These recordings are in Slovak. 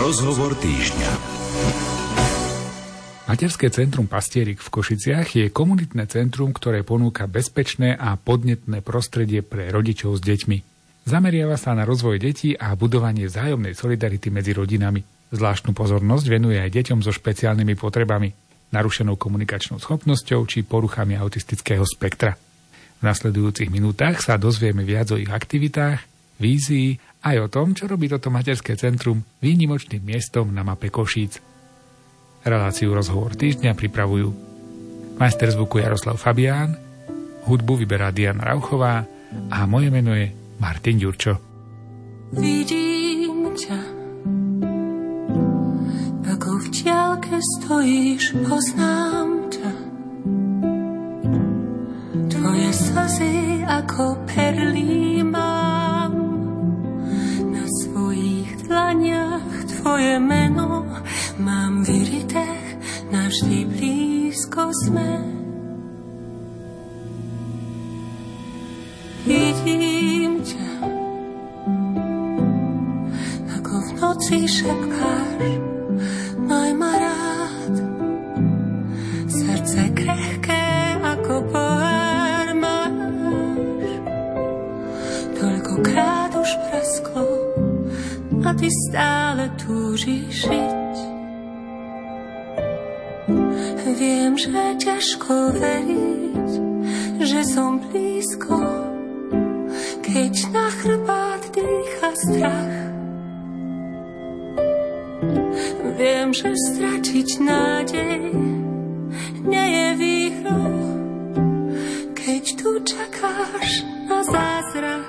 Rozhovor týždňa. Materské centrum Pastierik v Košiciach je komunitné centrum, ktoré ponúka bezpečné a podnetné prostredie pre rodičov s deťmi. Zameriava sa na rozvoj detí a budovanie vzájomnej solidarity medzi rodinami. Zvláštnu pozornosť venuje aj deťom so špeciálnymi potrebami, narušenou komunikačnou schopnosťou či poruchami autistického spektra. V nasledujúcich minútach sa dozvieme viac o ich aktivitách, vízii aj o tom, čo robí toto materské centrum výnimočným miestom na mape Košíc. Reláciu Rozhovor týždňa pripravujú majster zvuku Jaroslav Fabián, hudbu vyberá Diana Rauchová a moje meno je Martin Ďurčo. Vidím ťa, ako v diaľke stojíš, poznám ťa. Tvoje slzy ako perly mám, na svojich dlaniach tvoje meno mám vyrité, navždy blízko sme. Vidím ťa, ako v noci šepkáš, maj ma rád. Srdce krehké ako pohár máš, toľkokrát už prasklo a ty stále túžiš žiť. Viem, že ťažko veriť, že som blízko, keď na chrbát dýcha strach. Viem, že stratiť nádej nie je výhrou, keď tu čakáš na zázrak.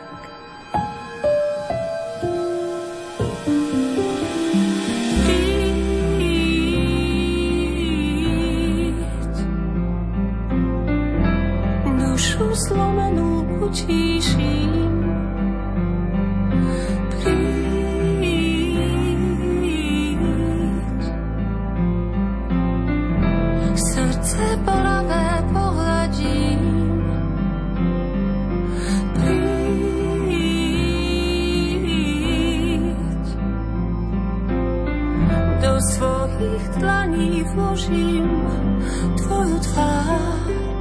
Zlomenú utíším. Príď. Srdce bolavé pohľadím. Príď. Do svojich dlaní vložím tvoju tvár.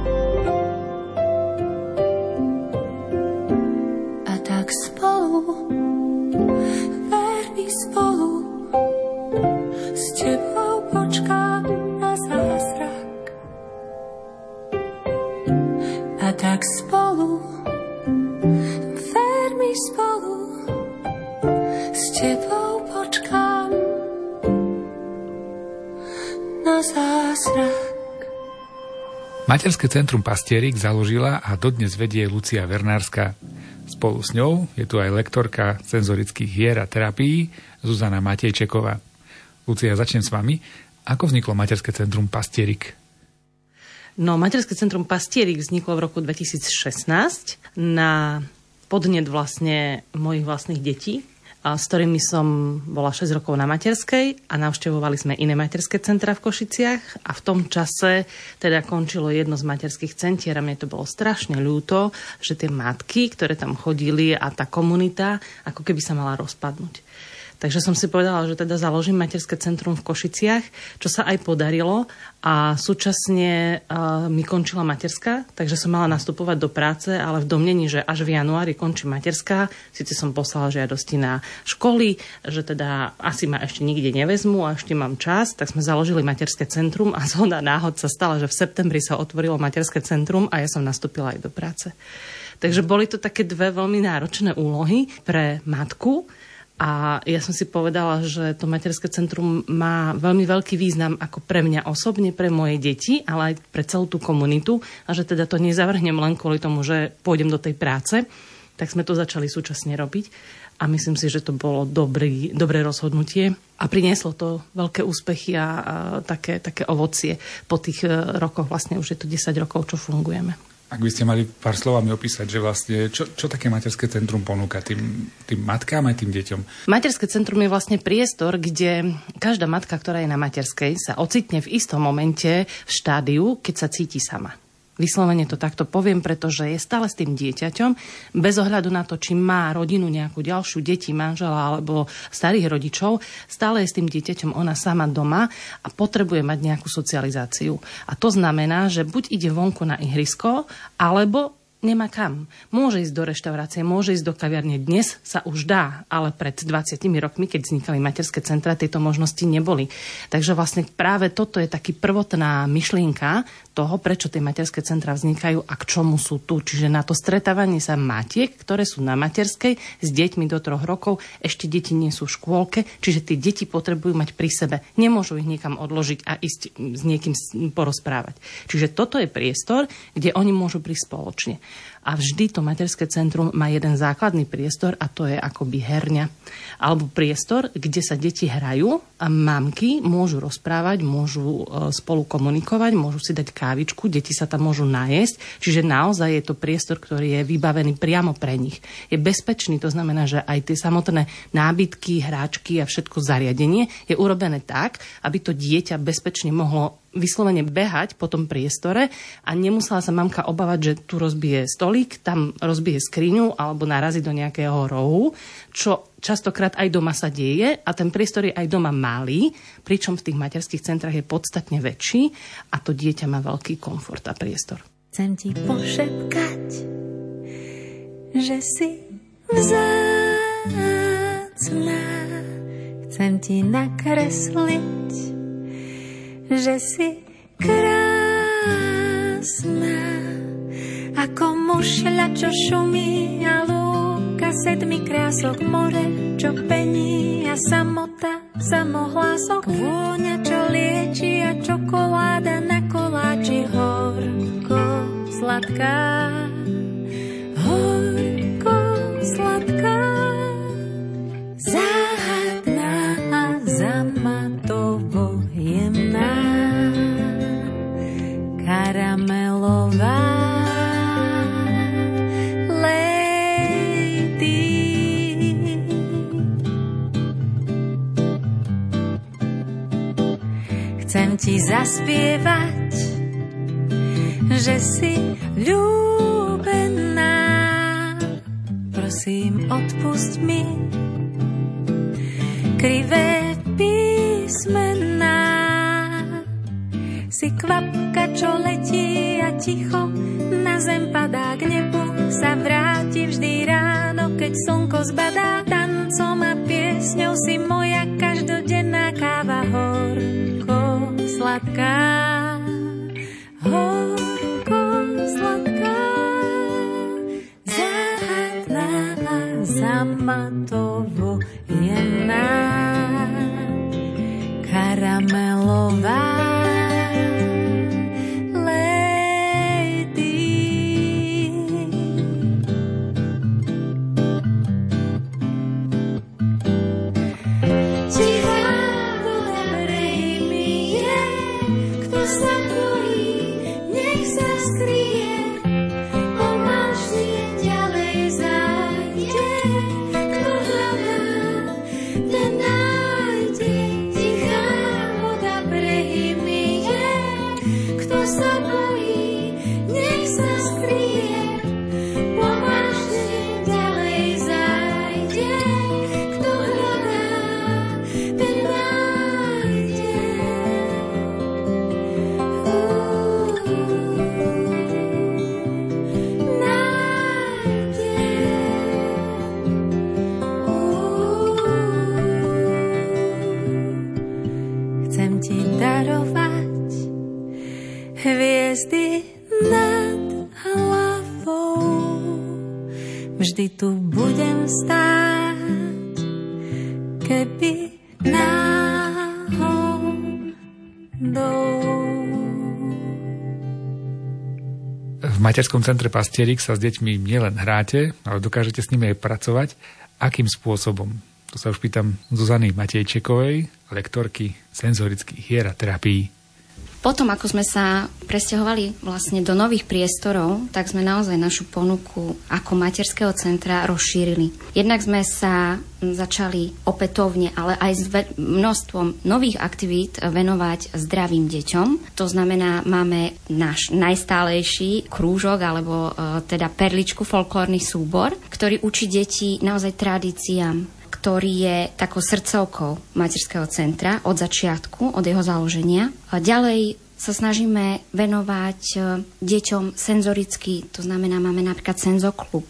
Materské centrum Pastierik založila a dodnes vedie Lucia Vernárska. Spolu s ňou je tu aj lektorka senzorických hier a terapií Zuzana Matejčeková. Lucia, začnem s vami. Ako vzniklo Materské centrum Pastierik? No, Materské centrum Pastierik vzniklo v roku 2016 na podnet vlastne mojich vlastných detí, s ktorými som bola 6 rokov na materskej a navštevovali sme iné materské centra v Košiciach a v tom čase teda končilo jedno z materských centier a mne to bolo strašne ľúto, že tie matky, ktoré tam chodili a tá komunita ako keby sa mala rozpadnúť. Takže som si povedala, že teda založím materské centrum v Košiciach, čo sa aj podarilo a súčasne mi končila materská, takže som mala nastupovať do práce, ale v domnení, že až v januári končí materská, síce som poslala žiadosti na školy, že teda asi ma ešte nikde nevezmú a ešte mám čas, tak sme založili materské centrum a zhoda náhod sa stala, že v septembri sa otvorilo materské centrum a ja som nastúpila aj do práce. Takže boli to také dve veľmi náročné úlohy pre matku. A ja som si povedala, že to materské centrum má veľmi veľký význam ako pre mňa osobne, pre moje deti, ale aj pre celú tú komunitu a že teda to nezavrhnem len kvôli tomu, že pôjdem do tej práce. Tak sme to začali súčasne robiť a myslím si, že to bolo dobré rozhodnutie a prinieslo to veľké úspechy a také ovocie po tých rokoch. Vlastne už je to 10 rokov, čo fungujeme. Ak by ste mali pár slovami opísať, že vlastne čo také materské centrum ponúka tým matkám aj tým deťom? Materské centrum je vlastne priestor, kde každá matka, ktorá je na materskej, sa ocitne v istom momente v štádiu, keď sa cíti sama. Vyslovene to takto poviem, pretože je stále s tým dieťaťom, bez ohľadu na to, či má rodinu nejakú ďalšiu, deti, manžela alebo starých rodičov, stále je s tým dieťaťom ona sama doma a potrebuje mať nejakú socializáciu. A to znamená, že buď ide vonku na ihrisko, alebo nemá kam. Môže ísť do reštaurácie, môže ísť do kaviarne. Dnes sa už dá, ale pred 20 rokmi, keď vznikali materské centra, tieto možnosti neboli. Takže vlastne práve toto je taký prvotná myšlienka toho, prečo tie materské centra vznikajú a k čomu sú tu. Čiže na to stretávanie sa matiek, ktoré sú na materskej s deťmi do 3 rokov, ešte deti nie sú v škôlke, čiže tie deti potrebujú mať pri sebe. Nemôžu ich niekam odložiť a ísť s niekým porozprávať. Čiže toto je priestor, kde oni môžu prísť spoločne. A vždy to materské centrum má jeden základný priestor a to je akoby herňa. Alebo priestor, kde sa deti hrajú a mamky môžu rozprávať, môžu spolu komunikovať, môžu si dať kávičku, deti sa tam môžu najesť. Čiže naozaj je to priestor, ktorý je vybavený priamo pre nich. Je bezpečný, to znamená, že aj tie samotné nábytky, hráčky a všetko zariadenie je urobené tak, aby to dieťa bezpečne mohlo vyslovene behať po tom priestore a nemusela sa mamka obávať, že tu rozbije stolík, tam rozbije skriňu alebo narazí do nejakého rohu, čo častokrát aj doma sa deje a ten priestor je aj doma malý, pričom v tých materských centrách je podstatne väčší a to dieťa má veľký komfort a priestor. Chcem ti pošepkať, že si vzácna. Chcem ti nakresliť, že si krásna, ako mušľa, čo šumí a lúka 7 krások, more, čo pení a samota, samohlások, vôňa, čo lieči a čokoláda na koláči, horko sladká, horko sladká, záhadná a zamatovo jemná, karamelová lady. Chcem ti zaspievať, že si ľúbená. Prosím, odpusť mi krivé písmená. Si kvapka, čo letí a ticho na zem padá, k nebu sa vráti vždy ráno, keď slnko zbadá. Tancom a piesňou si moja každodenná káva, horko sladká, horko sladká, záhadná a zamatovo jemná, karamelová vždy tu budem stáť, keby náhodou. V materskom centre Pastierik sa s deťmi nielen hráte, ale dokážete s nimi aj pracovať. Akým spôsobom? To sa už pýtam Zuzany Matejčekovej, lektorky senzorických hier a terapií. Potom, ako sme sa presťahovali vlastne do nových priestorov, tak sme naozaj našu ponuku ako materského centra rozšírili. Jednak sme sa začali opätovne, ale aj s množstvom nových aktivít venovať zdravým deťom. To znamená, máme náš najstálejší krúžok, alebo teda perličku, folklórny súbor, ktorý učí deti naozaj tradíciám, ktorý je takou srdcovkou materského centra od začiatku, od jeho založenia. A ďalej sa snažíme venovať deťom senzoricky, to znamená, máme napríklad senzoklub,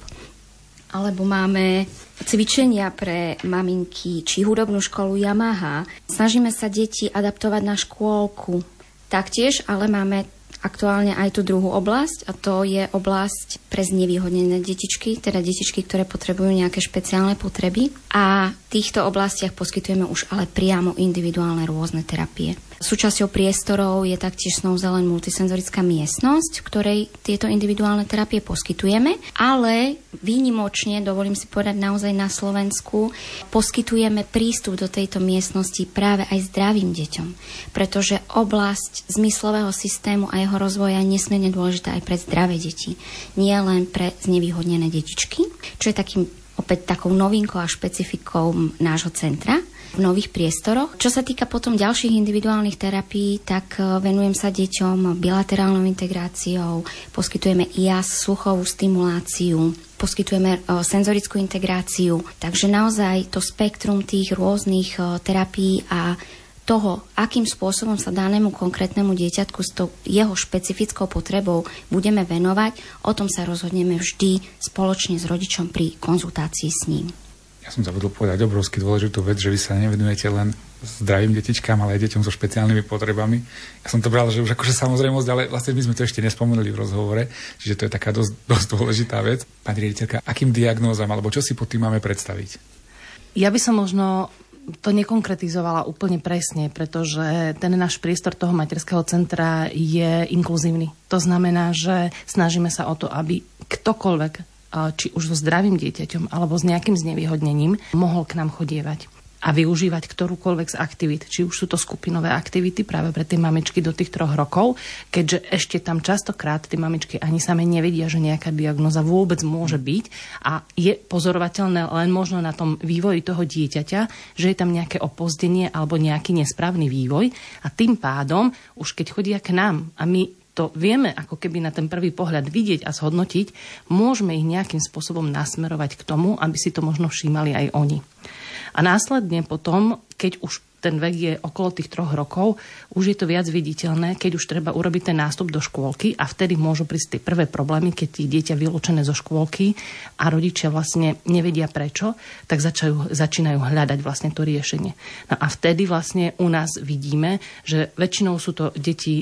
alebo máme cvičenia pre maminky, či hudobnú školu Yamaha. Snažíme sa deti adaptovať na škôlku. Taktiež, ale máme aktuálne aj tú druhú oblasť, a to je oblasť pre znevýhodnené detičky, teda detičky, ktoré potrebujú nejaké špeciálne potreby. A v týchto oblastiach poskytujeme už ale priamo individuálne rôzne terapie. Súčasťou priestorov je taktiež Snou zelen multisenzorická miestnosť, v ktorej tieto individuálne terapie poskytujeme, ale výnimočne, dovolím si povedať naozaj na Slovensku, poskytujeme prístup do tejto miestnosti práve aj zdravým deťom, pretože oblasť zmyslového systému a jeho rozvoja je nesmierne dôležitá aj pre zdravé deti, nie len pre znevýhodnené detičky, čo je opäť takou novinkou a špecifikou nášho centra v nových priestoroch. Čo sa týka potom ďalších individuálnych terapií, tak venujem sa deťom bilaterálnou integráciou, poskytujeme IAS, sluchovú stimuláciu, poskytujeme senzorickú integráciu, takže naozaj to spektrum tých rôznych terapií a toho, akým spôsobom sa danému konkrétnemu dieťatku s tou jeho špecifickou potrebou budeme venovať, o tom sa rozhodneme vždy spoločne s rodičom pri konzultácii s ním. Ja som zabudol povedať obrovsky dôležitú vec, že vy sa nevenujete len zdravým detičkám, ale aj deťom so špeciálnymi potrebami. Ja som to bral, že už akože samozrejmosť, ale vlastne my sme to ešte nespomenuli v rozhovore, čiže to je taká dosť dôležitá vec. Pani riaditeľka, akým diagnózam alebo čo si pod tým máme predstaviť? Ja by som možno to nekonkretizovala úplne presne, pretože ten náš priestor toho materského centra je inkluzívny. To znamená, že snažíme sa o to, aby ktokoľvek, či už so zdravým dieťaťom alebo s nejakým znevýhodnením, mohol k nám chodievať a využívať ktorúkoľvek z aktivít, či už sú to skupinové aktivity práve pre tie mamičky do tých 3 rokov, keďže ešte tam častokrát tie mamičky ani same nevedia, že nejaká diagnóza vôbec môže byť a je pozorovateľné len možno na tom vývoji toho dieťaťa, že je tam nejaké opozdenie alebo nejaký nesprávny vývoj a tým pádom už keď chodia k nám a my to vieme ako keby na ten prvý pohľad vidieť a zhodnotiť, môžeme ich nejakým spôsobom nasmerovať k tomu, aby si to možno všímali aj oni. A následne potom, keď už ten vek je okolo tých 3 rokov, už je to viac viditeľné, keď už treba urobiť ten nástup do škôlky a vtedy môžu prísť tie prvé problémy, keď je dieťa vylúčené zo škôlky a rodičia vlastne nevedia prečo, tak začínajú hľadať vlastne to riešenie. No a vtedy vlastne u nás vidíme, že väčšinou sú to deti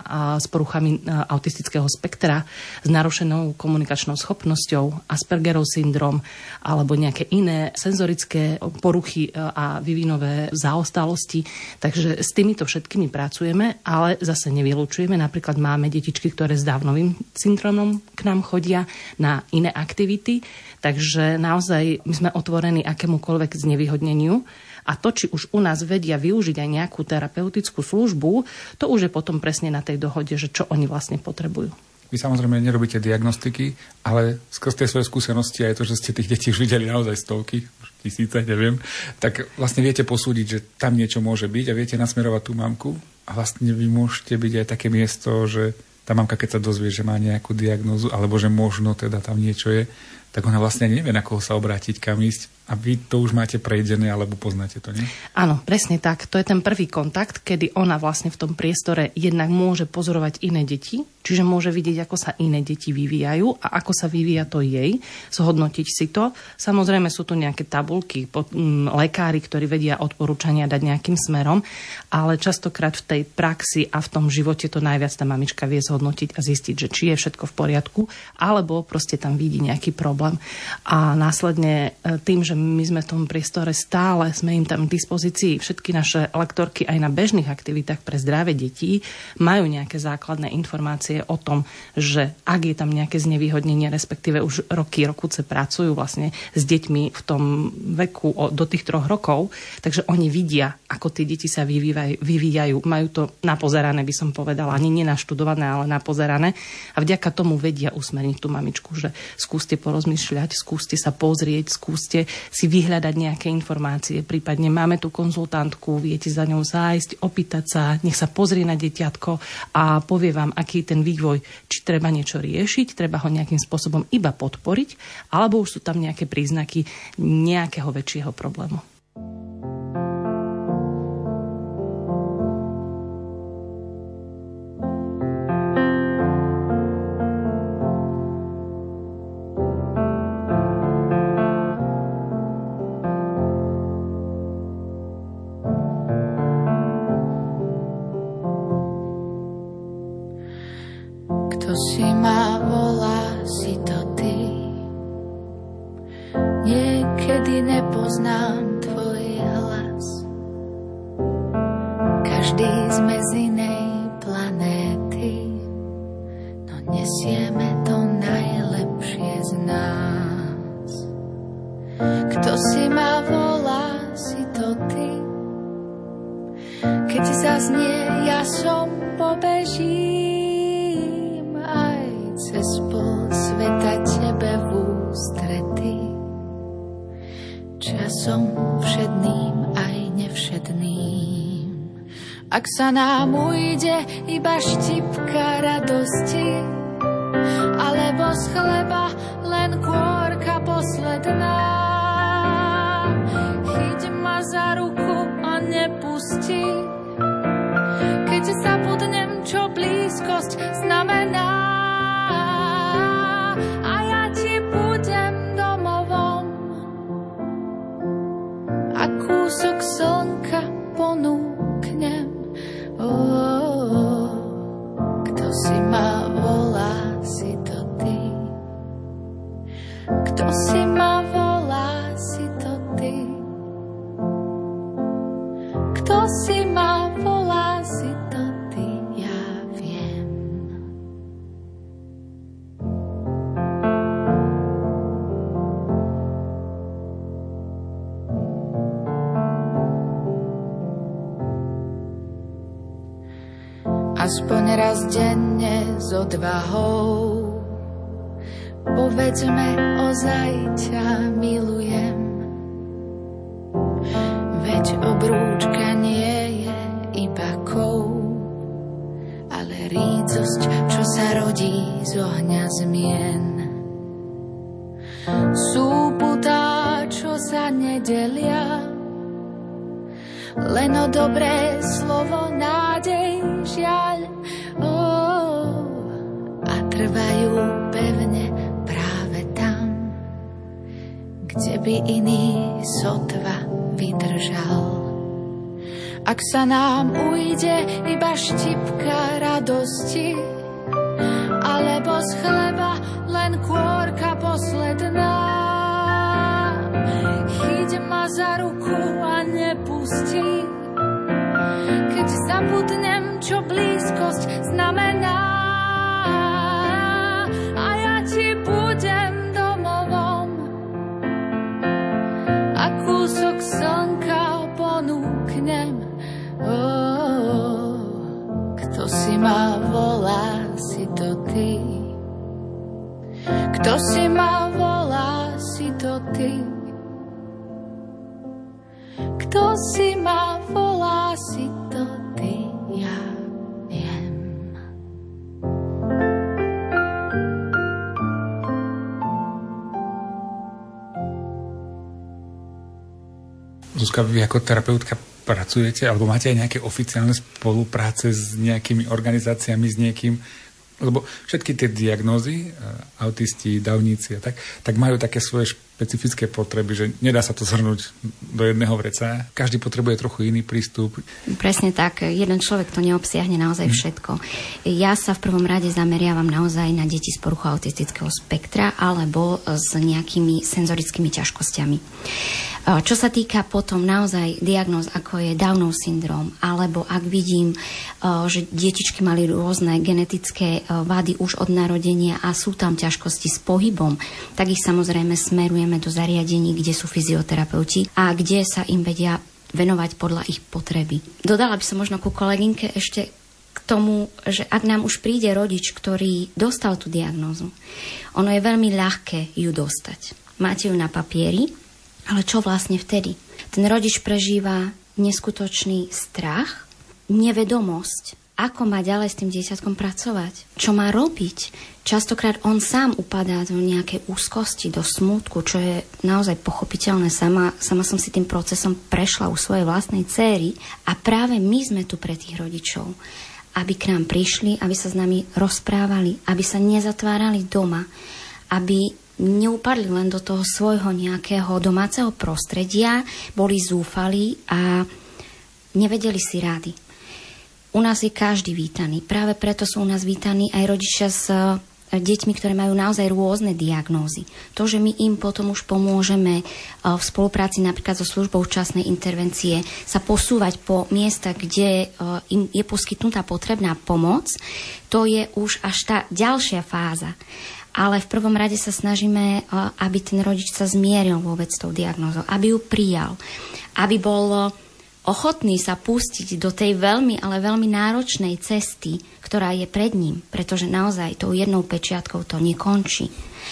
s poruchami autistického spektra, s narušenou komunikačnou schopnosťou, Aspergerov syndrom alebo nejaké iné senzorické poruchy a vývinové zaostalosti. Takže s týmito všetkými pracujeme, ale zase nevylučujeme. Napríklad máme detičky, ktoré s Downovým syndromom k nám chodia na iné aktivity. Takže naozaj my sme otvorení akémukoľvek znevýhodneniu. A to, či už u nás vedia využiť aj nejakú terapeutickú službu, to už je potom presne na tej dohode, že čo oni vlastne potrebujú. Vy samozrejme nerobíte diagnostiky, ale skrz tie svoje skúsenosti aj to, že ste tých detí už videli naozaj stovky, tisíce, neviem, tak vlastne viete posúdiť, že tam niečo môže byť a viete nasmerovať tú mamku a vlastne vy môžete byť aj také miesto, že tá mamka, keď sa dozvie, že má nejakú diagnózu alebo že možno teda tam niečo je, tak ona vlastne nevie, na koho sa obrátiť, kam ísť. A vy to už máte prejdené, alebo poznáte to, nie? Áno, presne tak. To je ten prvý kontakt, kedy ona vlastne v tom priestore jednak môže pozorovať iné deti, čiže môže vidieť, ako sa iné deti vyvíjajú a ako sa vyvíja to jej, zhodnotiť si to. Samozrejme sú tu nejaké tabulky, lekári, ktorí vedia odporúčania dať nejakým smerom, ale častokrát v tej praxi a v tom živote to najviac tá mamička vie zhodnotiť a zistiť, že či je všetko v poriadku, alebo proste tam vidí nejaký problém. problém. A následne tým, že my sme v tom priestore stále, sme im tam k dispozícii, všetky naše lektorky aj na bežných aktivitách pre zdravie detí majú nejaké základné informácie o tom, že ak je tam nejaké znevýhodnenie, respektíve už rokuce pracujú vlastne s deťmi v tom veku do tých 3 rokov, takže oni vidia, ako tie deti sa vyvíjajú. Majú to napozerané, by som povedala, ani nenaštudované, ale napozerané. A vďaka tomu vedia usmerniť tú mamičku, že skúste porozmýšľať, skúste sa pozrieť, skúste si vyhľadať nejaké informácie. Prípadne máme tu konzultantku, viete za ňou zájsť, opýtať sa, nech sa pozrie na dieťatko a povie vám, aký je ten vývoj, či treba niečo riešiť, treba ho nejakým spôsobom iba podporiť, alebo už sú tam nejaké príznaky nejakého väčšieho problému. Ak sa nám ujde iba štipka radosti, alebo z chleba len kôrka posledná, chyť ma za ruku a nepusti, keď zabudnem, čo blízkosť znamená. A ja ti budem domovom a kúsok slnka ponúknem. Kto si ma volá, si to ty. Kto si ma volá, si to ty. Kto si ma volá, si to ty, ja viem. Aspoň raz denne s odvahou povedzme, ozaj ťa milujem. Veď obrúčka nie je iba kov, ale rídzosť, čo sa rodí z ohňa zmien. Sú putá, čo sa nedelia, len o dobré slovo, nádej, žiaľ, a trvajú pevne práve tam, kde by iný sotva vydržal. Ak sa nám ujde iba štipka radosti, alebo z chleba len kôrka posledná, chyť ma za ruku a nepusti, keď zabudnem, čo blízkosť znamená. A ja ti budem domovom a kúsok slnka ponúknem. Kto si ma volá, si to ty. Kto si ma volá, si to ty. Kto si ma volá, si to ty, ja viem. Zuzka, vy ako terapeutka pracujete, alebo máte aj nejaké oficiálne spolupráce s nejakými organizáciami, s niekým? Lebo všetky tie diagnózy, autisti, dávnici a tak majú také svoje špecifické potreby, že nedá sa to zhrnúť do jedného vreca. Každý potrebuje trochu iný prístup. Presne tak. Jeden človek to neobsiahne naozaj všetko. Ja sa v prvom rade zameriavam naozaj na deti s poruchou autistického spektra alebo s nejakými senzorickými ťažkosťami. Čo sa týka potom naozaj diagnóz, ako je Downov syndrom, alebo ak vidím, že detičky mali rôzne genetické vady už od narodenia a sú tam ťažkosti s pohybom, tak ich samozrejme smerujeme do zariadení, kde sú fyzioterapeuti a kde sa im vedia venovať podľa ich potreby. Dodala by som možno ku kolegynke ešte k tomu, že ak nám už príde rodič, ktorý dostal tú diagnózu, ono je veľmi ľahké ju dostať. Máte ju na papieri, ale čo vlastne vtedy? Ten rodič prežíva neskutočný strach, nevedomosť, ako má ďalej s tým dieťatkom pracovať, čo má robiť. Častokrát on sám upadá do nejakej úzkosti, do smútku, čo je naozaj pochopiteľné. Sama som si tým procesom prešla u svojej vlastnej dcéry a práve my sme tu pre tých rodičov, aby k nám prišli, aby sa s nami rozprávali, aby sa nezatvárali doma, aby neupadli len do toho svojho nejakého domáceho prostredia, boli zúfali a nevedeli si rady. U nás je každý vítaný. Práve preto sú u nás vítaní aj rodičia s deťmi, ktoré majú naozaj rôzne diagnózy. To, že my im potom už pomôžeme v spolupráci napríklad so službou včasnej intervencie sa posúvať po miestach, kde im je poskytnutá potrebná pomoc, to je už až tá ďalšia fáza. Ale v prvom rade sa snažíme, aby ten rodič sa zmieril vôbec s tou diagnózou, aby ju prijal, aby bol ochotný sa pustiť do tej veľmi, ale veľmi náročnej cesty, ktorá je pred ním, pretože naozaj tou jednou pečiatkou to nekončí.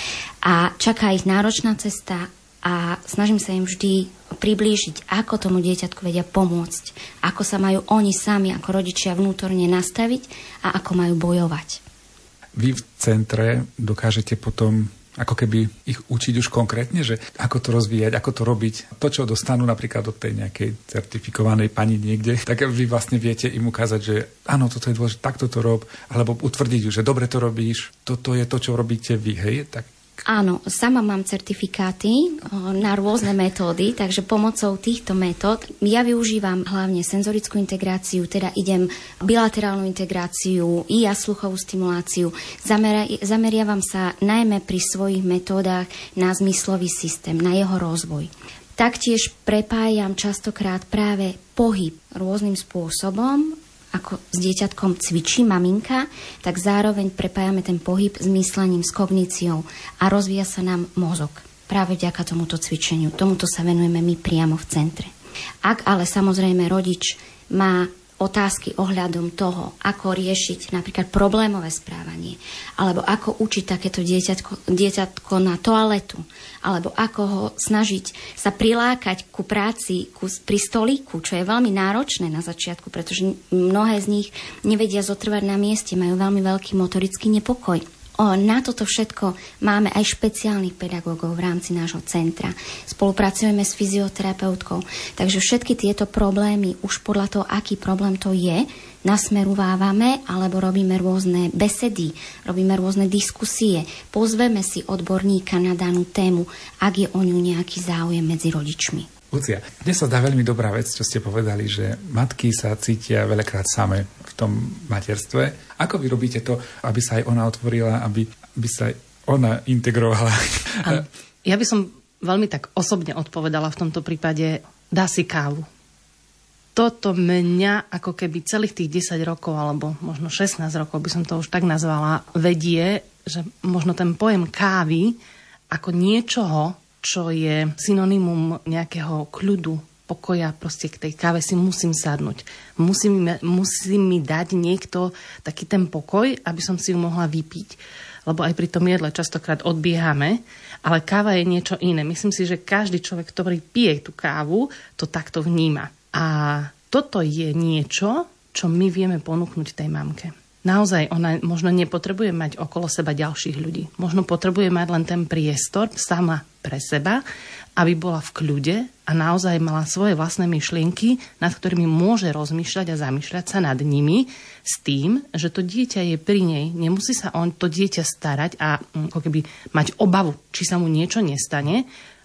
A čaká ich náročná cesta a snažím sa im vždy priblížiť, ako tomu dieťatku vedia pomôcť, ako sa majú oni sami ako rodičia vnútorne nastaviť a ako majú bojovať. Vy v centre dokážete potom ako keby ich učiť už konkrétne, že ako to rozvíjať, ako to robiť. To, čo dostanú napríklad od tej nejakej certifikovanej pani niekde, tak vy vlastne viete im ukázať, že áno, toto je dôležité, takto to rob, alebo utvrdiť ju, že dobre to robíš, toto je to, čo robíte vy, hej? Tak áno, sama mám certifikáty na rôzne metódy, takže pomocou týchto metód ja využívam hlavne senzorickú integráciu, teda idem bilaterálnu integráciu i sluchovú stimuláciu. Zameriavam sa najmä pri svojich metódach na zmyslový systém, na jeho rozvoj. Taktiež prepájam častokrát práve pohyb rôznym spôsobom, ako s dieťatkom cvičí maminka, tak zároveň prepájame ten pohyb s myslením, s kogníciou a rozvíja sa nám mozog. Práve vďaka tomuto cvičeniu. Tomuto sa venujeme my priamo v centre. Ak ale samozrejme rodič má otázky ohľadom toho, ako riešiť napríklad problémové správanie, alebo ako učiť takéto dieťatko na toaletu, alebo ako ho snažiť sa prilákať ku práci pri stolíku, čo je veľmi náročné na začiatku, pretože mnohé z nich nevedia zotrvať na mieste, majú veľmi veľký motorický nepokoj. Na toto všetko máme aj špeciálnych pedagógov v rámci nášho centra. Spolupracujeme s fyzioterapeutkou, takže všetky tieto problémy, už podľa toho, aký problém to je, nasmerovávame alebo robíme rôzne besedy, robíme rôzne diskusie, pozveme si odborníka na danú tému, ak je o ňu nejaký záujem medzi rodičmi. Lucia, mne sa zdá veľmi dobrá vec, čo ste povedali, že matky sa cítia veľakrát same v tom materstve. Ako vy robíte to, aby sa aj ona otvorila, aby sa ona integrovala? Ja by som veľmi tak osobne odpovedala v tomto prípade, dá si kávu. Toto mňa ako keby celých tých 10 rokov, alebo možno 16 rokov, by som to už tak nazvala, vedie, že možno ten pojem kávy ako niečoho, čo je synonymum nejakého kľudu, pokoja, proste k tej káve si musím sadnúť. Musím mi dať niekto taký ten pokoj, aby som si ju mohla vypiť. Lebo aj pri tom jedle častokrát odbiehame, ale káva je niečo iné. Myslím si, že každý človek, ktorý pije tú kávu, to takto vníma. A toto je niečo, čo my vieme ponúknuť tej mamke. Naozaj ona možno nepotrebuje mať okolo seba ďalších ľudí. Možno potrebuje mať len ten priestor sama pre seba, aby bola v kľude a naozaj mala svoje vlastné myšlienky, nad ktorými môže rozmýšľať a zamýšľať sa nad nimi s tým, že to dieťa je pri nej. Nemusí sa on to dieťa starať a ako keby mať obavu, či sa mu niečo nestane.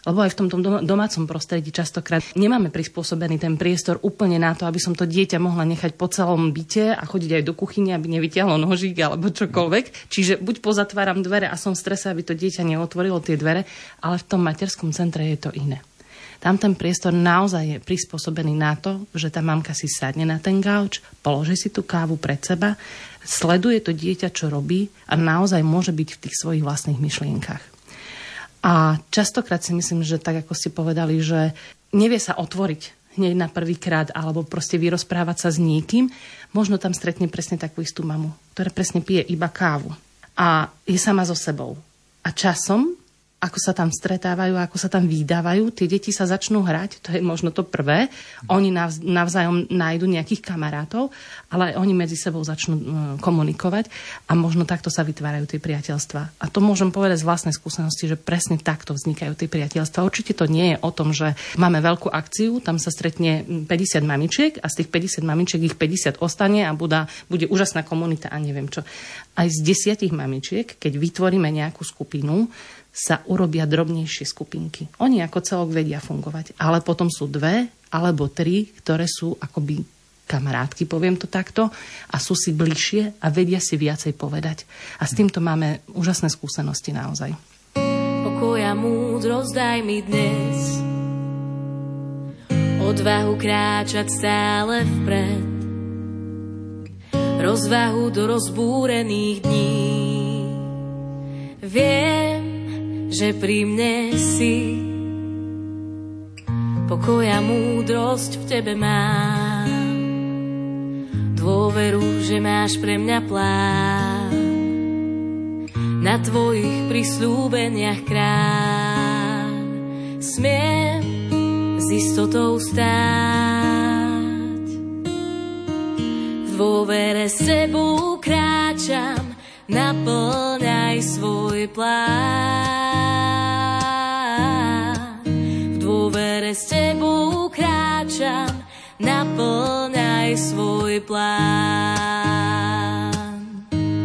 Lebo aj v tom domácom prostredí častokrát nemáme prispôsobený ten priestor úplne na to, aby som to dieťa mohla nechať po celom byte a chodiť aj do kuchyne, aby nevytiahlo nožík alebo čokoľvek. Čiže buď pozatváram dvere a som v strese, aby to dieťa neotvorilo tie dvere, ale v tom materskom centre je to iné. Tam ten priestor naozaj je prispôsobený na to, že tá mamka si sadne na ten gauč, položí si tú kávu pred seba, sleduje to dieťa, čo robí a naozaj môže byť v tých svojich vlastných myšlienkach. A častokrát si myslím, že tak, ako ste povedali, že nevie sa otvoriť hneď na prvýkrát alebo proste vyrozprávať sa s niekým, možno tam stretne presne takú istú mamu, ktorá presne pije iba kávu a je sama so sebou. A časom, ako sa tam stretávajú, ako sa tam vydávajú, tie deti sa začnú hrať, to je možno to prvé. Oni navzájom nájdu nejakých kamarátov, ale oni medzi sebou začnú komunikovať a možno takto sa vytvárajú tie priateľstvá. A to môžem povedať z vlastnej skúsenosti, že presne takto vznikajú tie priateľstvá. Určite to nie je o tom, že máme veľkú akciu, tam sa stretne 50 mamičiek a z tých 50 mamičiek ich 50 ostane a bude úžasná komunita a neviem čo. Aj z 10 mamičiek, keď vytvoríme nejakú skupinu, sa urobia drobnejšie skupinky. Oni ako celok vedia fungovať, ale potom sú 2 alebo 3, ktoré sú akoby kamarátky, poviem to takto, a sú si bližšie a vedia si viacej povedať. A s týmto máme úžasné skúsenosti naozaj. Pokoj a múdrosť daj mi dnes, odvahu kráčať stále vpred, rozvahu do rozbúrených dní. Viem, že pri mne si, pokoj a múdrosť v tebe mám, dôveru, že máš pre mňa plán, na tvojich prisľúbeniach kráľ. Smiem s istotou stáť, v dôvere s tebou kráčam, naplňaj svoj plán. V dôvere s tebou kráčam, naplňaj svoj plán.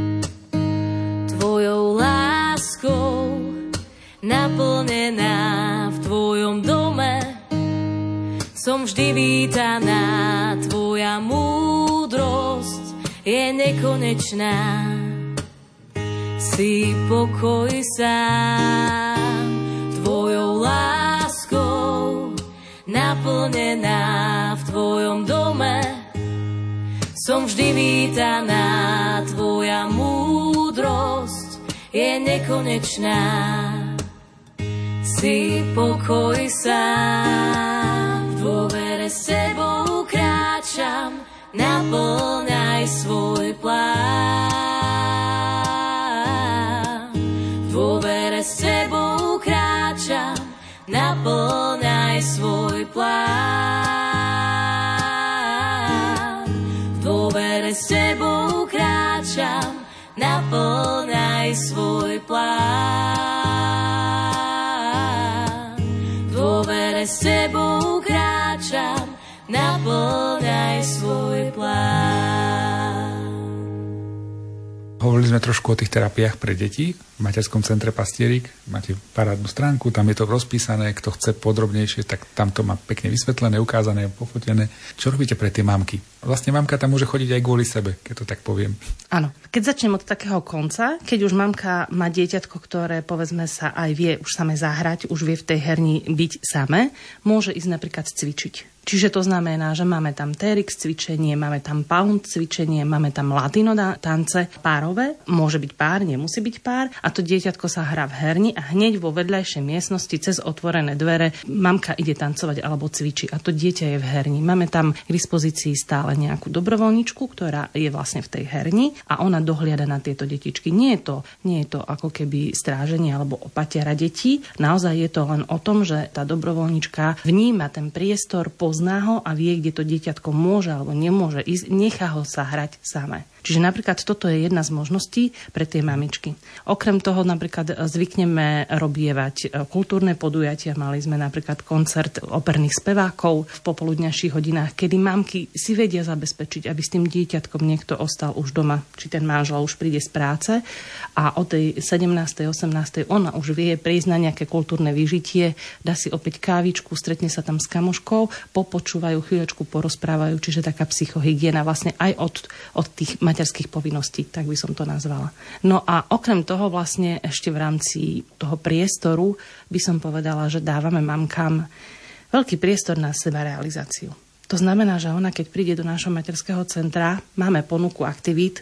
Tvojou láskou naplnená v tvojom dome som vždy vítaná, tvoja múdrosť je nekonečná. Si pokoj sám, tvojou láskou naplnená v tvojom dome som vždy vítaná, tvoja múdrosť je nekonečná. Si pokoj sám, v dôvere s tebou kráčam, naplňaj svoj plán. S tebou kráčam, naplňaj svoj plán. V dôvere s tebou kráčam, naplňaj svoj plán. V dôvere s tebou kráčam, naplňaj svoj plán. Hovorili sme trošku o tých terapiách pre deti v materskom centre Pastierik. Máte parádnu stránku, tam je to rozpísané. Kto chce podrobnejšie, tak tam to má pekne vysvetlené, ukázané, pofotené. Čo robíte pre tie mamky? Vlastne mamka tam môže chodiť aj kvôli sebe, keď to tak poviem. Áno. Keď začnem od takého konca, keď už mamka má dieťatko, ktoré povedzme sa aj vie už same zahrať, už vie v tej herni byť same, môže ísť napríklad cvičiť. Čiže to znamená, že máme tam TRX cvičenie, máme tam pound cvičenie, máme tam latino tance párové, môže byť pár, nemusí byť pár, a to dieťatko sa hrá v herni a hneď vo vedľajšej miestnosti cez otvorené dvere mamka ide tancovať alebo cvičí a to dieťa je v herni. Máme tam k dispozícii stále nejakú dobrovoľničku, ktorá je vlastne v tej herni a ona dohliada na tieto detičky. Nie je to ako keby stráženie alebo opatiera detí. Naozaj je to len o tom, že tá dobrovoľnička vníma ten priestor, pozná ho a vie, kde to dieťatko môže alebo nemôže ísť, nechá ho sa hrať samé. Čiže napríklad toto je jedna z možností pre tie mamičky. Okrem toho napríklad zvykneme robievať kultúrne podujatia. Mali sme napríklad koncert operných spevákov v popoludňajších hodinách, kedy mamky si vedia zabezpečiť, aby s tým dieťatkom niekto ostal už doma, či ten manžel už príde z práce a o tej 17. 18. ona už vie prísť na nejaké kultúrne vyžitie, dá si opäť kávičku, stretne sa tam s kamoškou, popočúvajú, chvíľočku porozprávajú, čiže taká psychohygiena vlastne aj od tých materských povinností, tak by som to nazvala. No a okrem toho vlastne ešte v rámci toho priestoru by som povedala, že dávame mamkám veľký priestor na sebarealizáciu. To znamená, že ona, keď príde do nášho materského centra, máme ponuku aktivít,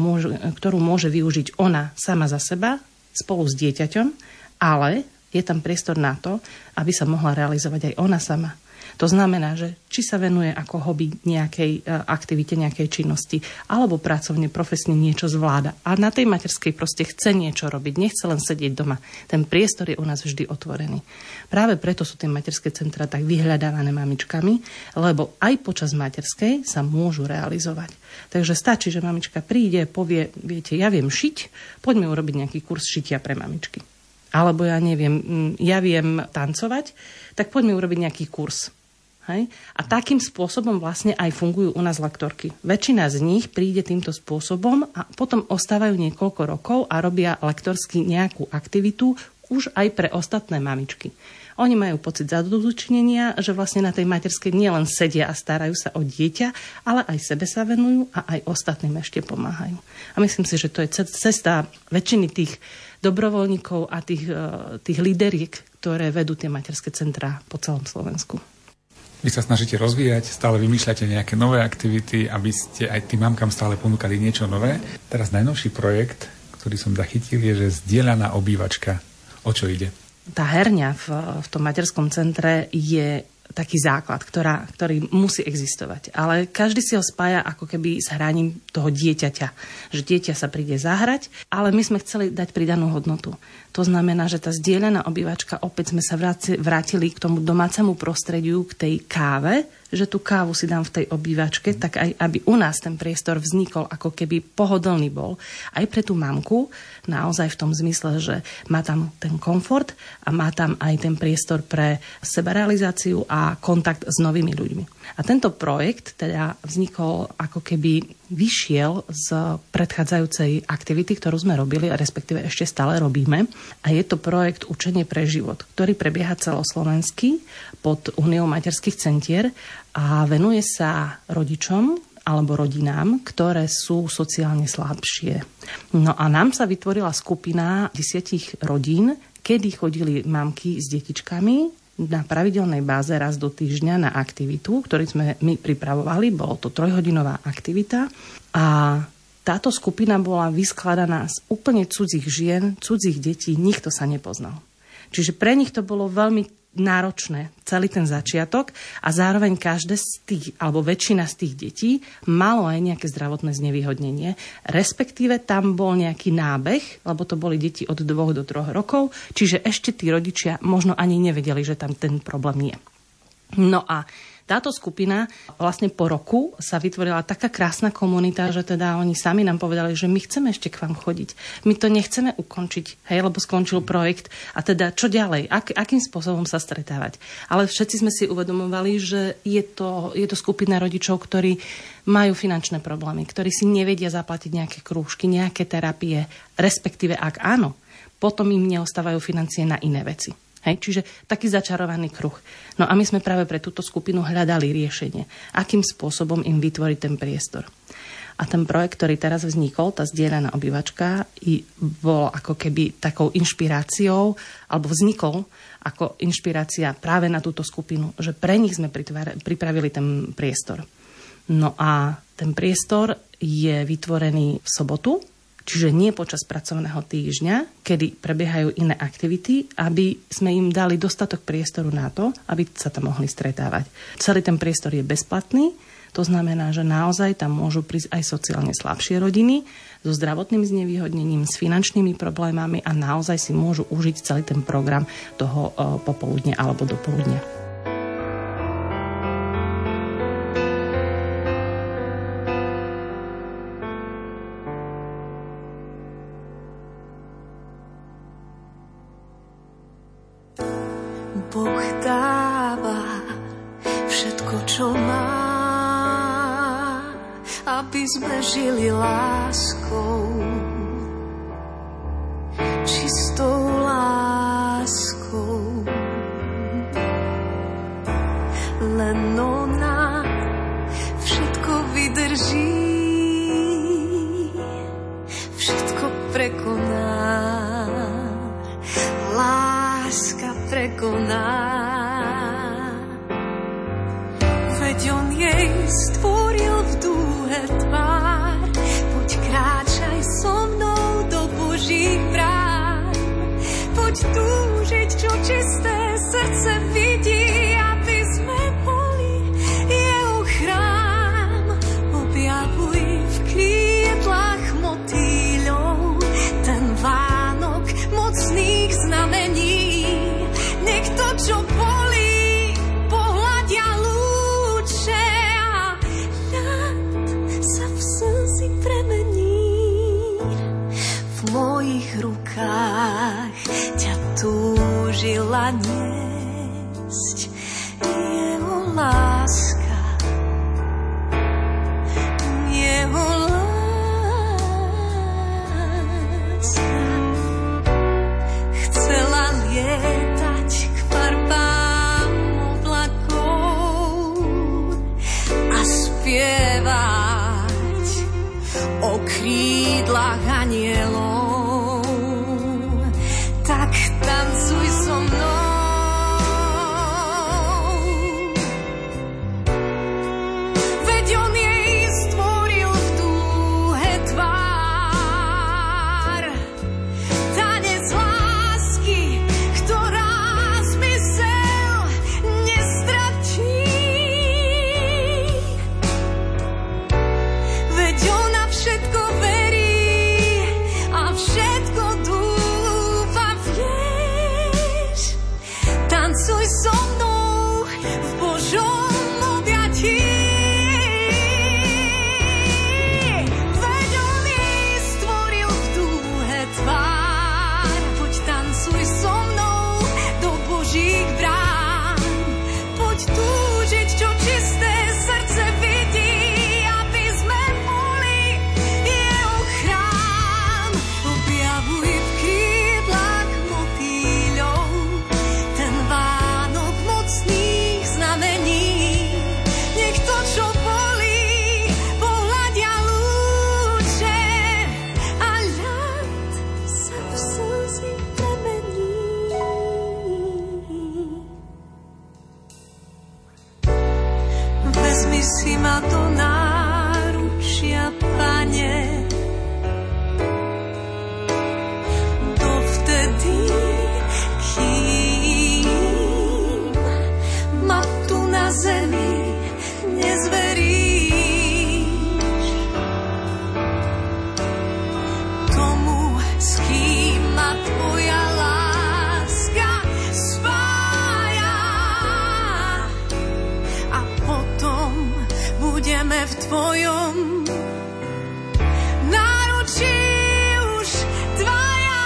ktorú môže využiť ona sama za seba, spolu s dieťaťom, ale je tam priestor na to, aby sa mohla realizovať aj ona sama. To znamená, že či sa venuje ako hobby nejakej aktivite, nejakej činnosti, alebo pracovne, profesne niečo zvláda. A na tej materskej proste chce niečo robiť, nechce len sedieť doma. Ten priestor je u nás vždy otvorený. Práve preto sú tie materské centra tak vyhľadávané mamičkami, lebo aj počas materskej sa môžu realizovať. Takže stačí, že mamička príde, povie, viete, ja viem šiť, poďme urobiť nejaký kurz šitia pre mamičky. Alebo ja neviem, ja viem tancovať, tak poďme urobiť nejaký kurz. Hej? A takým spôsobom vlastne aj fungujú u nás lektorky. Väčšina z nich príde týmto spôsobom a potom ostávajú niekoľko rokov a robia lektorsky nejakú aktivitu už aj pre ostatné mamičky. Oni majú pocit zadozučinenia, že vlastne na tej materskej nielen sedia a starajú sa o dieťa, ale aj sebe sa venujú a aj ostatným ešte pomáhajú. A myslím si, že to je cesta väčšiny tých dobrovoľníkov a tých líderiek, ktoré vedú tie materské centrá po celom Slovensku. Vy sa snažíte rozvíjať, stále vymýšľate nejaké nové aktivity, aby ste aj tým mamkám stále ponúkali niečo nové. Teraz najnovší projekt, ktorý som zachytil, je, že zdieľaná obývačka. O čo ide? Tá herňa v tom materskom centre je taký základ, ktorý musí existovať. Ale každý si ho spája ako keby s hraním toho dieťaťa. Že dieťa sa príde zahrať, ale my sme chceli dať pridanú hodnotu. To znamená, že tá zdieľaná obývačka, opäť sme sa vrátili k tomu domácemu prostrediu, k tej káve, že tú kávu si dám v tej obývačke, tak aj aby u nás ten priestor vznikol, ako keby pohodlný bol. Aj pre tú mamku, naozaj v tom zmysle, že má tam ten komfort a má tam aj ten priestor pre sebarealizáciu a kontakt s novými ľuďmi. A tento projekt teda vznikol ako keby vyšiel z predchádzajúcej aktivity, ktorú sme robili, respektíve ešte stále robíme. A je to projekt Učenie pre život, ktorý prebieha celoslovenský pod Úniou materských centier a venuje sa rodičom alebo rodinám, ktoré sú sociálne slabšie. No a nám sa vytvorila skupina 10 rodín, kedy chodili mamky s detičkami na pravidelnej báze raz do týždňa na aktivitu, ktorú sme my pripravovali. Bolo to 3-hodinová aktivita a táto skupina bola vyskladaná z úplne cudzích žien, cudzích detí, nikto sa nepoznal. Čiže pre nich to bolo veľmi náročné, celý ten začiatok a zároveň každé z tých, alebo väčšina z tých detí malo aj nejaké zdravotné znevýhodnenie, respektíve tam bol nejaký nábeh, lebo to boli deti od 2 do 3 rokov, čiže ešte tí rodičia možno ani nevedeli, že tam ten problém je. No a táto skupina vlastne po roku sa vytvorila taká krásna komunita, že teda oni sami nám povedali, že my chceme ešte k vám chodiť. My to nechceme ukončiť, hej, lebo skončil projekt a teda čo ďalej, akým spôsobom sa stretávať. Ale všetci sme si uvedomovali, že je to skupina rodičov, ktorí majú finančné problémy, ktorí si nevedia zaplatiť nejaké krúžky, nejaké terapie, respektíve ak áno, potom im neostávajú financie na iné veci. Hej, čiže taký začarovaný kruh. No a my sme práve pre túto skupinu hľadali riešenie, akým spôsobom im vytvoriť ten priestor. A ten projekt, ktorý teraz vznikol, tá zdieľaná obývačka, bol ako keby takou inšpiráciou, alebo vznikol ako inšpirácia práve na túto skupinu, že pre nich sme pripravili ten priestor. No a ten priestor je vytvorený v sobotu, čiže nie počas pracovného týždňa, kedy prebiehajú iné aktivity, aby sme im dali dostatok priestoru na to, aby sa tam mohli stretávať. Celý ten priestor je bezplatný, to znamená, že naozaj tam môžu prísť aj sociálne slabšie rodiny so zdravotným znevýhodnením, s finančnými problémami a naozaj si môžu užiť celý ten program toho popoludne alebo dopoludnia. aby sme žili láskou, čistou láskou. Len ona všetko vydrží, všetko prekoná, láska prekoná. Veď on jej stvoril v dúhe tvár, poď kráčaj so mnou do Božích brán, poď túžiť, čo čisté srdce vidí, aby sme boli jeho chrám. Objavuj v krídlach motýľov ten Vánok mocných znamení. Nech to, čo bolí, pohľadia lúče a ľad sa v slzy premení. V mojich rukách ťa túžila niesť jeho láska, jeho láska. Chcela lietať k farbám oblakov a spievať o krídlach anielov. Tak tancuj so mnou. Veď on jej stvoril v dúhe tvár, tanec lásky, ktorá zmysel nestratí. Veď ona všetko verí a všetko dúfa, vieš. Tancuj so mnou v Božom objatí. Veď on jej stvoril v dúhe tvár, poď tancuj so mnou do Božích brán, poď túžiť, čo čisté srdce vidí, aby sme boli jeho chrám. Objavuj v krídlach motýľov ten Vánok mocných znamení. Nech to, čo bolí, pohľadia lúče a ľad sa v slzy premení. Vezmi si ma do náručia, Pane, dovtedy, kým ma tu na zemi nezveríš tomu, s kým ma tvoja láska spája. A potom budeme v tvojom náručí už dvaja.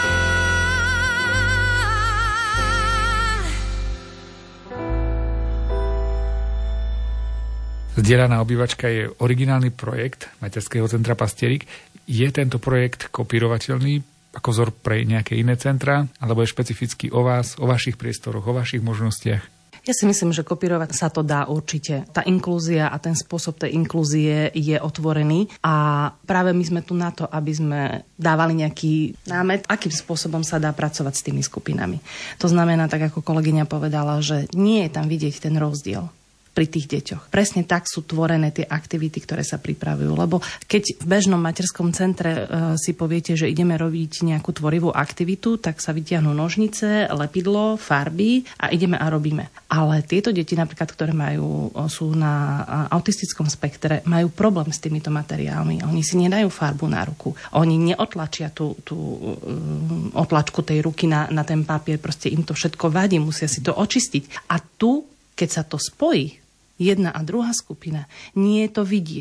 Zdieľaná obývačka je originálny projekt Materského centra Pastierik. Je tento projekt kopírovateľný ako vzor pre nejaké iné centra, alebo je špecificky o vás, o vašich priestoroch, o vašich možnostiach? Ja si myslím, že kopírovať sa to dá určite. Tá inklúzia a ten spôsob tej inklúzie je otvorený a práve my sme tu na to, aby sme dávali nejaký námet, akým spôsobom sa dá pracovať s tými skupinami. To znamená, tak ako kolegyňa povedala, že nie je tam vidieť ten rozdiel pri tých deťoch. Presne tak sú tvorené tie aktivity, ktoré sa pripravujú. Lebo keď v bežnom materskom centre si poviete, že ideme robiť nejakú tvorivú aktivitu, tak sa vytiahnu nožnice, lepidlo, farby a ideme a robíme. Ale tieto deti napríklad, ktoré sú na autistickom spektre, majú problém s týmito materiálmi. Oni si nedajú farbu na ruku. Oni neotlačia tú otlačku tej ruky na ten papier. Proste im to všetko vadí, musia si to očistiť. A tu, keď sa to spojí, jedna a druhá skupina, nie je to vidieť. A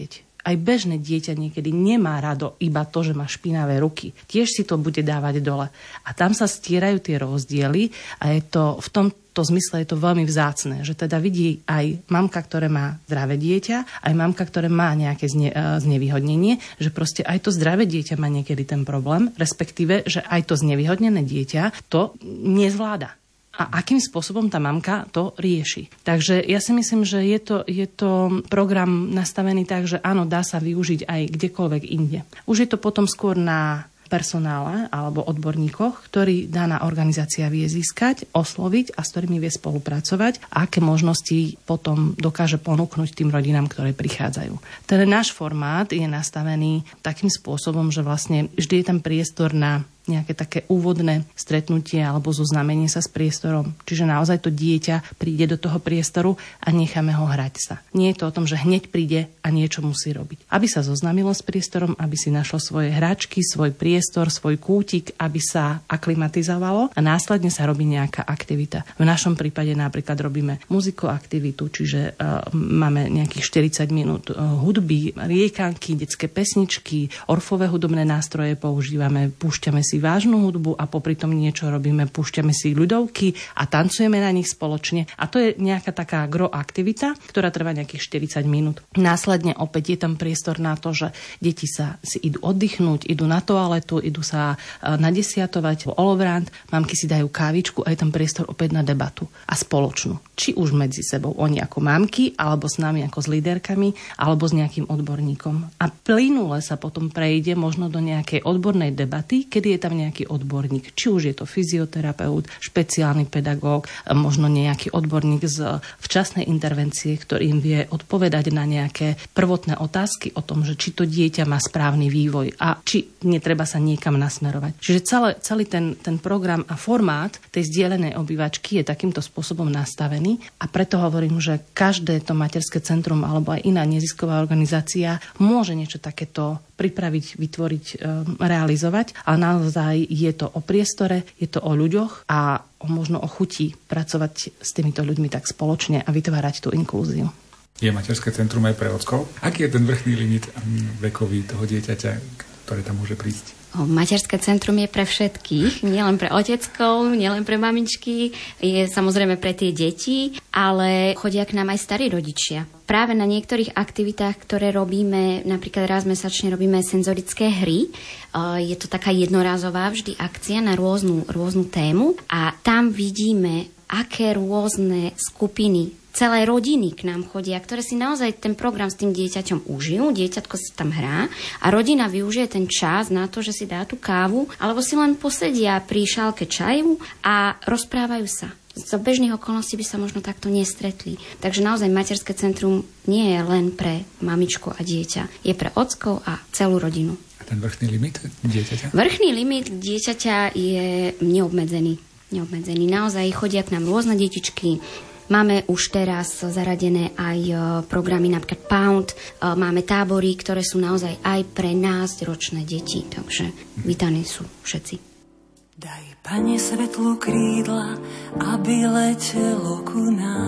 Aj bežné dieťa niekedy nemá rado iba to, že má špinavé ruky. Tiež si to bude dávať dole. A tam sa stierajú tie rozdiely a je to v tomto zmysle je to veľmi vzácne, že teda vidí aj mamka, ktoré má zdravé dieťa, aj mamka, ktoré má nejaké znevýhodnenie, že proste aj to zdravé dieťa má niekedy ten problém, respektíve, že aj to znevýhodnené dieťa to nezvláda. A akým spôsobom tá mamka to rieši. Takže ja si myslím, že je to program nastavený tak, že áno, dá sa využiť aj kdekoľvek inde. Už je to potom skôr na personále alebo odborníkoch, ktorý daná organizácia vie získať, osloviť a s ktorými vie spolupracovať a aké možnosti potom dokáže ponúknuť tým rodinám, ktoré prichádzajú. Ten náš formát je nastavený takým spôsobom, že vlastne vždy je tam priestor na nejaké také úvodné stretnutie alebo zoznámenie sa s priestorom. Čiže naozaj to dieťa príde do toho priestoru a necháme ho hrať sa. Nie je to o tom, že hneď príde a niečo musí robiť. Aby sa zoznámilo s priestorom, aby si našlo svoje hračky, svoj priestor, svoj kútik, aby sa aklimatizovalo a následne sa robí nejaká aktivita. V našom prípade napríklad robíme muzikoaktivitu, čiže máme nejakých 40 minút hudby, riekanky, detské pesničky, orfové hudobné nástroje používame, púšťame si vážnu hudbu a popri tom niečo robíme, púšťame si ľudovky a tancujeme na nich spoločne. A to je nejaká taká gro aktivita, ktorá trvá nejakých 40 minút. Následne opäť je tam priestor na to, že deti sa si idú oddychnúť, idú na toaletu, idú sa nadesiatovať o olovrant, mamky si dajú kávičku a je tam priestor opäť na debatu a spoločnú. Či už medzi sebou oni ako mamky, alebo s nami ako s líderkami, alebo s nejakým odborníkom. A plynule sa potom prejde možno do nejakej odbornej debaty, kedy je tam nejaký odborník. Či už je to fyzioterapeut, špeciálny pedagóg, možno nejaký odborník z včasnej intervencie, ktorý im vie odpovedať na nejaké prvotné otázky o tom, že či to dieťa má správny vývoj a či netreba sa niekam nasmerovať. Čiže celý ten program a formát tej zdieľanej obývačky je takýmto spôsobom nastavený a preto hovorím, že každé to materské centrum alebo aj iná nezisková organizácia môže niečo takéto pripraviť, vytvoriť, realizovať, ale naozaj je to o priestore, je to o ľuďoch a možno o chuti pracovať s týmito ľuďmi tak spoločne a vytvárať tú inklúziu. Je materské centrum aj pre ockov? Aký je ten vrchný limit vekový toho dieťaťa, ktoré tam môže prísť? Materské centrum je pre všetkých, nielen pre oteckov, nielen pre mamičky, je samozrejme pre tie deti, ale chodia k nám aj starí rodičia. Práve na niektorých aktivitách, ktoré robíme, napríklad raz mesačne robíme senzorické hry, je to taká jednorázová vždy akcia na rôznu tému a tam vidíme, aké rôzne skupiny, celé rodiny k nám chodia, ktoré si naozaj ten program s tým dieťaťom užijú, dieťatko si tam hrá a rodina využije ten čas na to, že si dá tú kávu, alebo si len posedia pri šálke čaju a rozprávajú sa. Z bežných okolností by sa možno takto nestretli. Takže naozaj materské centrum nie je len pre mamičku a dieťa. Je pre ockov a celú rodinu. A ten vrchný limit dieťaťa? Vrchný limit dieťaťa je neobmedzený. Naozaj chodia k nám rôzne detičky. Máme už teraz zaradené aj programy, napríklad Pound. Máme tábory, ktoré sú naozaj aj pre nás ročné deti. Takže vítaní sú všetci. Daj, Pane, svetlu krídla, aby letelo ku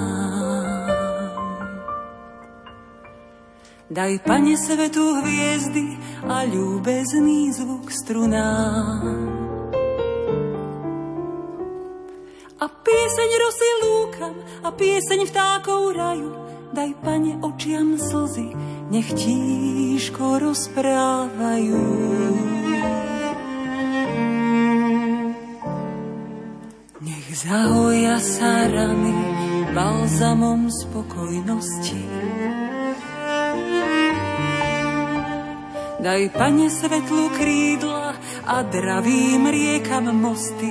nám. Daj, Pane, svetu hviezdy a ľúbezný zvuk strunám. A pieseň rosy lúkam a pieseň vtákov raju. Daj, Pane, očiam slzy, nech tížko rozprávajú. Nech zahoja sa rany balzamom spokojnosti. Daj, Pane, svetlu krídla a dravým riekam mosty.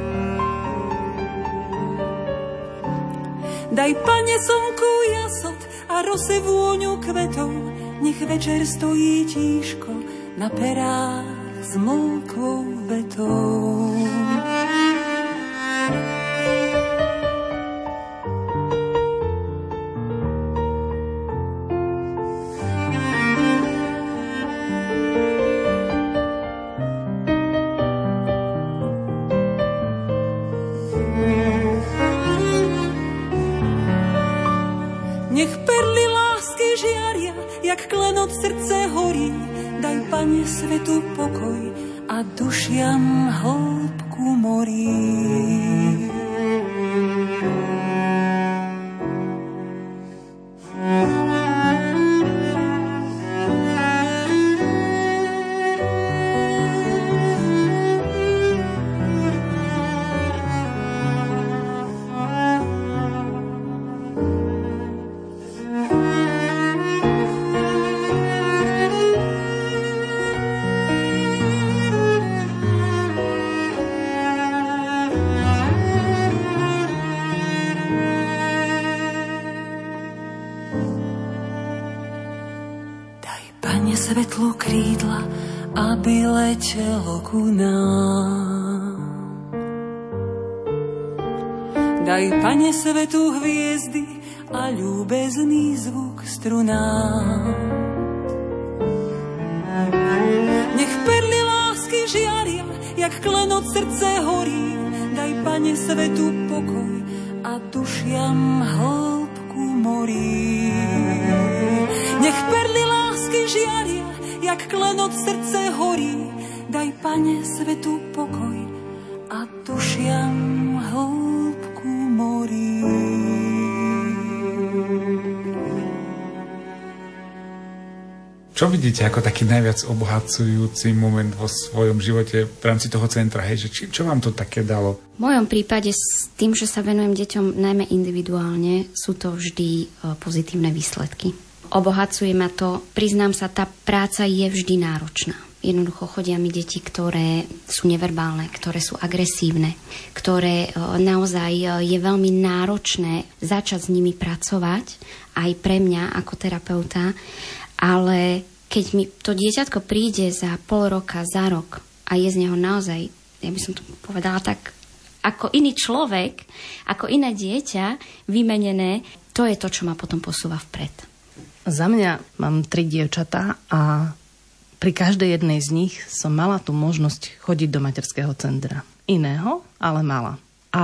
Daj, Pane, slnku jasot a rose vôňu kvetov, nech večer stojí tížko na perách s mlkvou vetou. jak klenot srdce horí. Daj, Pane, svetu pokoj a dušiam hĺbku morí. Svetlo krídla, aby letelo ku nám. Daj, Pane, svetu hviezdy a ľúbezný zvuk strunám. Nech perly lásky žiaria, jak klenot srdce horí. Daj, Pane, svetu pokoj a dušiam hĺbku morí. Nech perly lásky žiaria, jak klenot srdce horí. Daj, Pane, svetu pokoj a dušiam hĺbku morí. Čo vidíte ako taký najviac obohacujúci moment vo svojom živote v rámci toho centra? Hej, že čo vám to také dalo? V mojom prípade s tým, že sa venujem deťom najmä individuálne, sú to vždy pozitívne výsledky. Obohacuje ma to, priznám sa, tá práca je vždy náročná. Jednoducho chodia mi deti, ktoré sú neverbálne, ktoré sú agresívne, ktoré naozaj je veľmi náročné začať s nimi pracovať, aj pre mňa ako terapeuta, ale keď mi to dieťatko príde za pol roka, za rok a je z neho naozaj, ja by som to povedala tak, ako iný človek, ako iné dieťa, vymenené, to je to, čo ma potom posúva vpred. Za mňa mám 3 dievčatá a pri každej jednej z nich som mala tú možnosť chodiť do materského centra. Iného, ale mala. A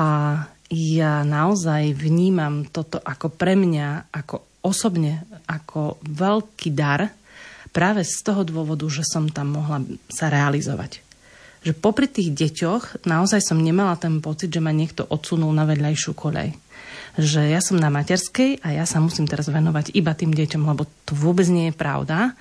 ja naozaj vnímam toto ako pre mňa, ako osobne, ako veľký dar, práve z toho dôvodu, že som tam mohla sa realizovať. Že popri tých deťoch naozaj som nemala ten pocit, že ma niekto odsunul na vedľajšiu koľaj. Že ja som na materskej a ja sa musím teraz venovať iba tým deťom, lebo to vôbec nie je pravda.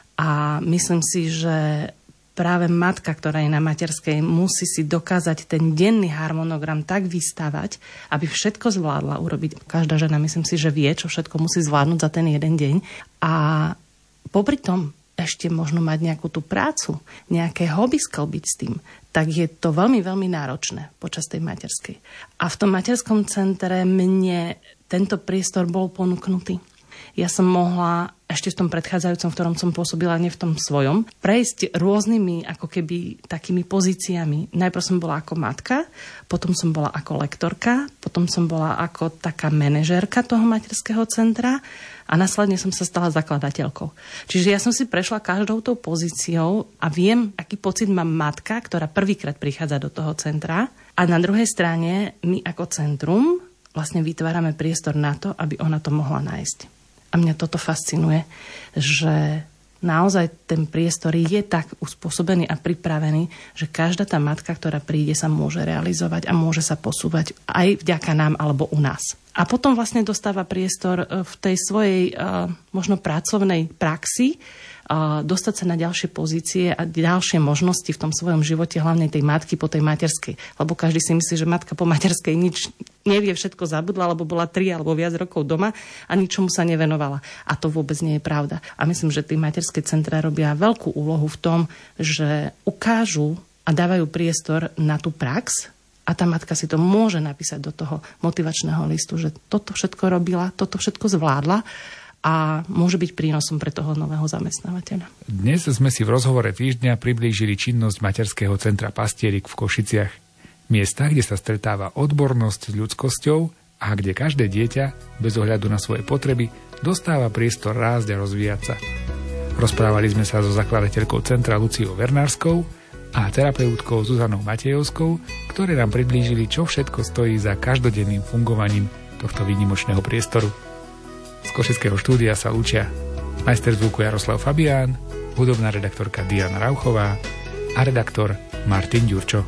A myslím si, že práve matka, ktorá je na materskej, musí si dokázať ten denný harmonogram tak vystavať, aby všetko zvládla urobiť. Každá žena, myslím si, že vie, čo všetko musí zvládnuť za ten jeden deň. A popri tom ešte možno mať nejakú tú prácu, nejaké hobby sklbiť s tým, tak je to veľmi, veľmi náročné počas tej materskej. A v tom materskom centre mne tento priestor bol ponúknutý. Ja som mohla ešte v tom predchádzajúcom, v ktorom som pôsobila, nie v tom svojom, prejsť rôznymi ako keby takými pozíciami. Najprv som bola ako matka, potom som bola ako lektorka, potom som bola ako taká manažérka toho materského centra a následne som sa stala zakladateľkou. Čiže ja som si prešla každou tou pozíciou a viem, aký pocit má matka, ktorá prvýkrát prichádza do toho centra. A na druhej strane my ako centrum vlastne vytvárame priestor na to, aby ona to mohla nájsť. A mňa toto fascinuje, že naozaj ten priestor je tak uspôsobený a pripravený, že každá tá matka, ktorá príde, sa môže realizovať a môže sa posúvať aj vďaka nám alebo u nás. A potom vlastne dostáva priestor v tej svojej možno pracovnej praxi dostať sa na ďalšie pozície a ďalšie možnosti v tom svojom živote, hlavne tej matky po tej materskej. Lebo každý si myslí, že matka po materskej nič nevie, všetko zabudla, lebo bola 3 alebo viac rokov doma a ničomu sa nevenovala. A to vôbec nie je pravda. A myslím, že tí materské centrá robia veľkú úlohu v tom, že ukážu a dávajú priestor na tú prax a tá matka si to môže napísať do toho motivačného listu, že toto všetko robila, toto všetko zvládla a môže byť prínosom pre toho nového zamestnávateľa. Dnes sme si v rozhovore týždňa priblížili činnosť materského centra Pastierik v Košiciach. Miesta, kde sa stretáva odbornosť s ľudskosťou a kde každé dieťa, bez ohľadu na svoje potreby, dostáva priestor rásť a rozvíjať sa. Rozprávali sme sa so zakladateľkou centra Luciou Vernárskou a terapeutkou Zuzanou Matejovskou, ktoré nám priblížili, čo všetko stojí za každodenným fungovaním tohto výnimočného priestoru. Z košického štúdia sa lúčia Majster zvuku Jaroslav Fabián, hudobná redaktorka Diana Rauchová a redaktor Martin Ďurčo.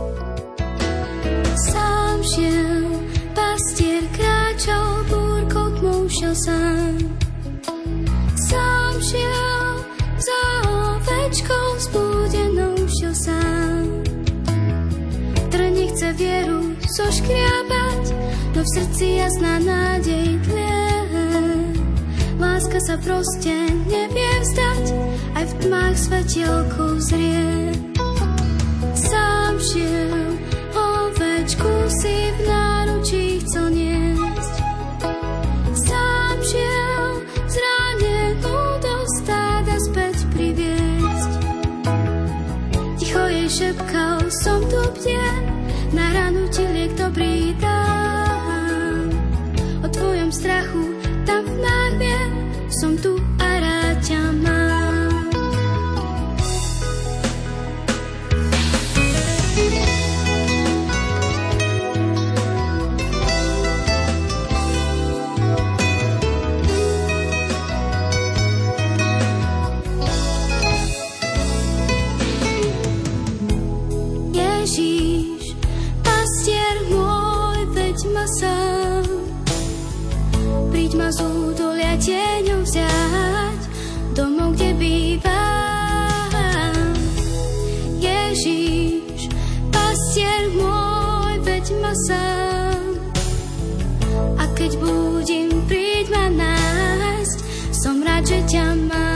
Sám šiel, pastier kráčal, búrkou tmou šiel sám. Sám šiel, za ovečkou vzbúdenou šiel sám. Trň chce vieru zoškriabať, no v srdci jasná nádej tlie. Láska sa proste nevie vzdať, aj v tmách svetielkou zrie. Sám šiel, ovečku si v náručí chcel niesť. Sám šiel, zranenú do stáda späť priviesť. Ticho jej šepkal, som tu bdien, na ranu ti liek dobrý dám. O tvojom strachu tam v nás viem, som tu a rád ťa mám. Ježíš, pastier môj, veď ma sám. Príď ma z údolia tieňou vziať, domov, kde bývam. Ježíš, pastier môj, veď ma sám. A keď budím, príď ma nájsť, som rád, že ťa mám.